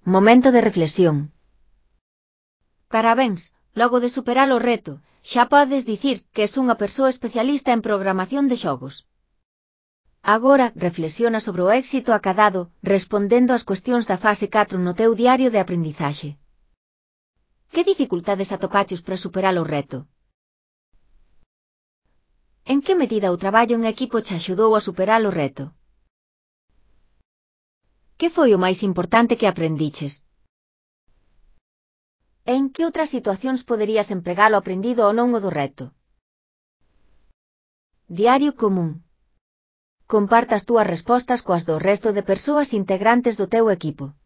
Momento de reflexión. Parabéns, logo de superar o reto, xa podes dicir que és unha persoa especialista en programación de xogos. Agora, reflexiona sobre o éxito acadado respondendo ás cuestións da fase 4 no teu diario de aprendizaxe. Que dificultades atopaches para superar o reto? En que medida o traballo en equipo che axudou a superar o reto? Que foi o máis importante que aprendiches? En que outras situacións poderías empregar o aprendido ao longo do reto? Diario común. Comparta as túas respostas coas do resto de persoas integrantes do teu equipo.